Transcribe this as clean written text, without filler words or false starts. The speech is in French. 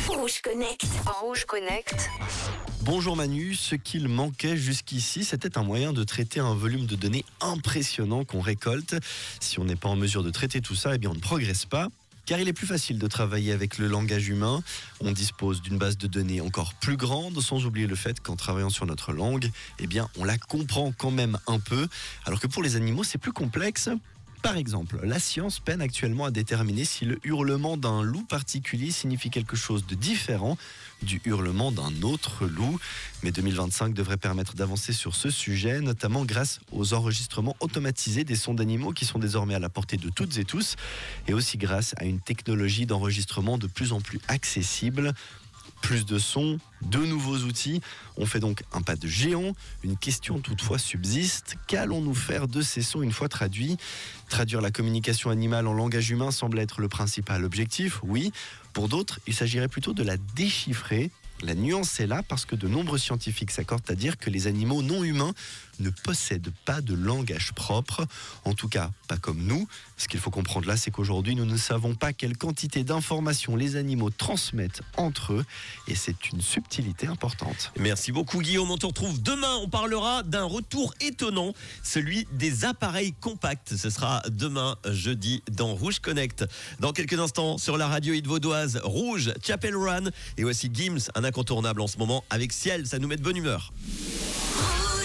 Rouge Connect. Rouge Connect. Bonjour Manu, ce qu'il manquait jusqu'ici, c'était un moyen de traiter un volume de données impressionnant qu'on récolte. Si on n'est pas en mesure de traiter tout ça, eh bien on ne progresse pas. Car il est plus facile de travailler avec le langage humain. On dispose d'une base de données encore plus grande, sans oublier le fait qu'en travaillant sur notre langue, eh bien on la comprend quand même un peu. Alors que pour les animaux, c'est plus complexe. Par exemple, la science peine actuellement à déterminer si le hurlement d'un loup particulier signifie quelque chose de différent du hurlement d'un autre loup. Mais 2025 devrait permettre d'avancer sur ce sujet, notamment grâce aux enregistrements automatisés des sons d'animaux qui sont désormais à la portée de toutes et tous, et aussi grâce à une technologie d'enregistrement de plus en plus accessible. Plus de sons, de nouveaux outils. On fait donc un pas de géant. Une question toutefois subsiste. Qu'allons-nous faire de ces sons une fois traduits ? Traduire la communication animale en langage humain semble être le principal objectif, oui. Pour d'autres, il s'agirait plutôt de la déchiffrer. La nuance est là parce que de nombreux scientifiques s'accordent à dire que les animaux non humains ne possèdent pas de langage propre, en tout cas pas comme nous. Ce qu'il faut comprendre là, c'est qu'aujourd'hui nous ne savons pas quelle quantité d'informations les animaux transmettent entre eux, et c'est une subtilité importante. Merci beaucoup Guillaume, on te retrouve demain, on parlera d'un retour étonnant, celui des appareils compacts. Ce sera demain jeudi dans Rouge Connect. Dans quelques instants sur la radio hit vaudoise Rouge, Chapel Run, et voici Gims, un incontournable en ce moment avec Ciel, ça nous met de bonne humeur.